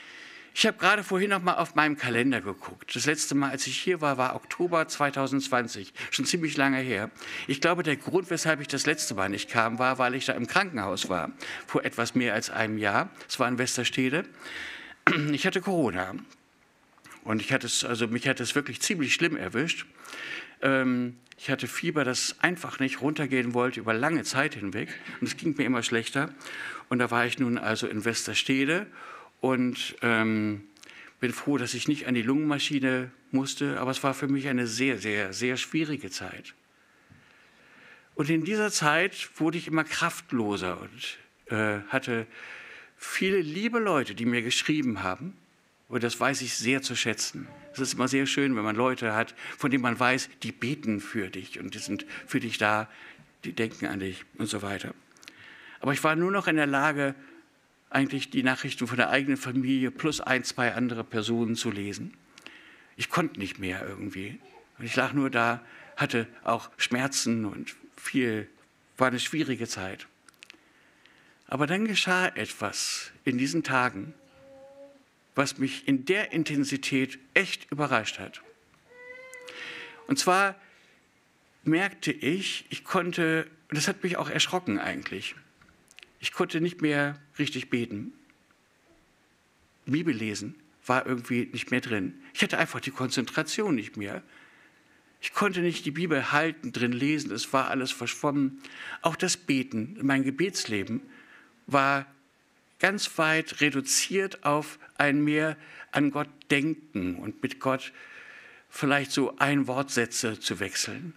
Ich habe gerade vorhin noch mal auf meinem Kalender geguckt. Das letzte Mal, als ich hier war, war Oktober zweitausendzwanzig, schon ziemlich lange her. Ich glaube, der Grund, weshalb ich das letzte Mal nicht kam, war, weil ich da im Krankenhaus war, vor etwas mehr als einem Jahr. Es war in Westerstede. Ich hatte Corona und ich hatte es, also mich hat es wirklich ziemlich schlimm erwischt. Ähm, ich hatte Fieber, das einfach nicht runtergehen wollte über lange Zeit hinweg und es ging mir immer schlechter. Und da war ich nun also in Westerstede und ähm, bin froh, dass ich nicht an die Lungenmaschine musste, aber es war für mich eine sehr, sehr, sehr schwierige Zeit. Und in dieser Zeit wurde ich immer kraftloser und äh, hatte viele liebe Leute, die mir geschrieben haben. Und das weiß ich sehr zu schätzen. Es ist immer sehr schön, wenn man Leute hat, von denen man weiß, die beten für dich und die sind für dich da, die denken an dich und so weiter. Aber ich war nur noch in der Lage, eigentlich die Nachrichten von der eigenen Familie plus ein, zwei andere Personen zu lesen. Ich konnte nicht mehr irgendwie. Und ich lag nur da, hatte auch Schmerzen und viel, war eine schwierige Zeit. Aber dann geschah etwas in diesen Tagen, was mich in der Intensität echt überrascht hat. Und zwar merkte ich, ich konnte, und das hat mich auch erschrocken eigentlich, ich konnte nicht mehr richtig beten. Bibel lesen war irgendwie nicht mehr drin. Ich hatte einfach die Konzentration nicht mehr. Ich konnte nicht die Bibel halten, drin lesen, es war alles verschwommen. Auch das Beten, mein Gebetsleben, war ganz weit reduziert auf ein mehr an Gott denken und mit Gott vielleicht so Ein-Wort-Sätze zu wechseln.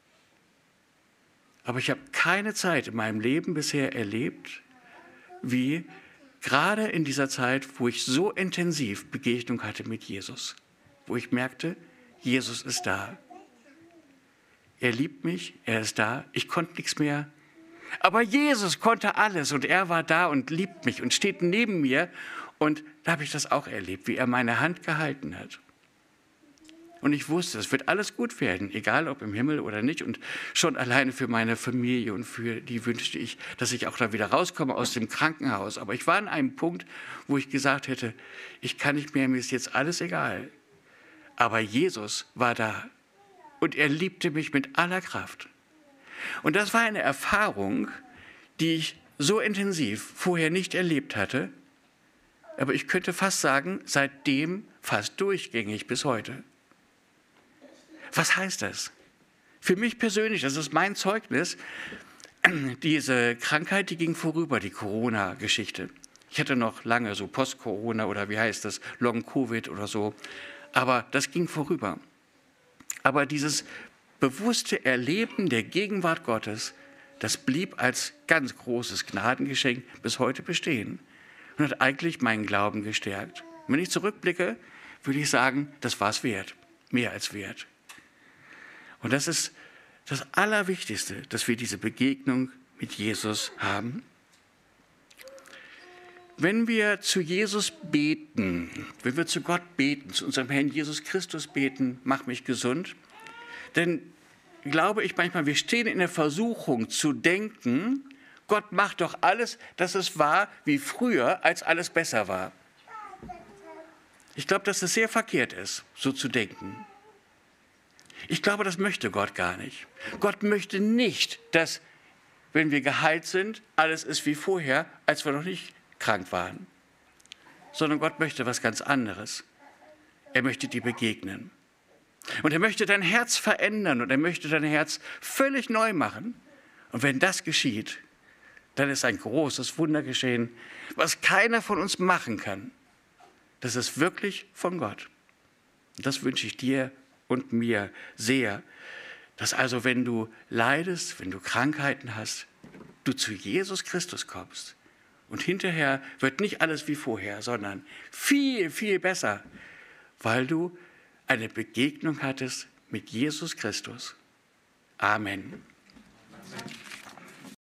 Aber ich habe keine Zeit in meinem Leben bisher erlebt, wie gerade in dieser Zeit, wo ich so intensiv Begegnung hatte mit Jesus, wo ich merkte, Jesus ist da. Er liebt mich, er ist da, ich konnte nichts mehr. Aber Jesus konnte alles und er war da und liebt mich und steht neben mir. Und da habe ich das auch erlebt, wie er meine Hand gehalten hat. Und ich wusste, es wird alles gut werden, egal ob im Himmel oder nicht. Und schon alleine für meine Familie und für die wünschte ich, dass ich auch da wieder rauskomme aus dem Krankenhaus. Aber ich war an einem Punkt, wo ich gesagt hätte, ich kann nicht mehr, mir ist jetzt alles egal. Aber Jesus war da und er liebte mich mit aller Kraft. Und das war eine Erfahrung, die ich so intensiv vorher nicht erlebt hatte. Aber ich könnte fast sagen, seitdem fast durchgängig bis heute. Was heißt das? Für mich persönlich, das ist mein Zeugnis, diese Krankheit, die ging vorüber, die Corona-Geschichte. Ich hatte noch lange so Post-Corona oder wie heißt das, Long-Covid oder so, aber das ging vorüber. Aber dieses bewusste Erleben der Gegenwart Gottes, das blieb als ganz großes Gnadengeschenk bis heute bestehen und hat eigentlich meinen Glauben gestärkt. Wenn ich zurückblicke, würde ich sagen, das war es wert, mehr als wert. Und das ist das Allerwichtigste, dass wir diese Begegnung mit Jesus haben. Wenn wir zu Jesus beten, wenn wir zu Gott beten, zu unserem Herrn Jesus Christus beten, mach mich gesund, dann glaube ich manchmal, wir stehen in der Versuchung zu denken, Gott macht doch alles, dass es war wie früher, als alles besser war. Ich glaube, dass es sehr verkehrt ist, so zu denken. Ich glaube, das möchte Gott gar nicht. Gott möchte nicht, dass, wenn wir geheilt sind, alles ist wie vorher, als wir noch nicht krank waren. Sondern Gott möchte was ganz anderes. Er möchte dir begegnen. Und er möchte dein Herz verändern und er möchte dein Herz völlig neu machen. Und wenn das geschieht, dann ist ein großes Wunder geschehen, was keiner von uns machen kann. Das ist wirklich von Gott. Und das wünsche ich dir und mir sehr, dass also, wenn du leidest, wenn du Krankheiten hast, du zu Jesus Christus kommst. Und hinterher wird nicht alles wie vorher, sondern viel, viel besser, weil du eine Begegnung hattest mit Jesus Christus. Amen.